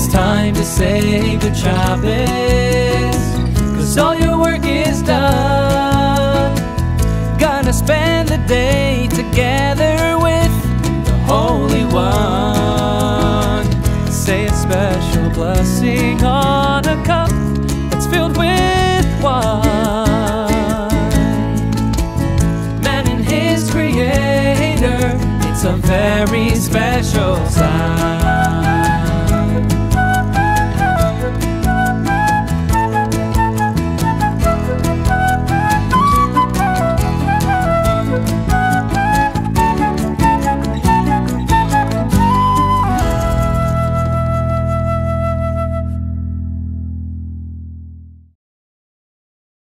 time to say good Shabbos, 'cause all your work is done. Gonna spend the day together with the Holy One. Say a special blessing on a cup that's filled with wine. Man and his Creator, it's a very special sign.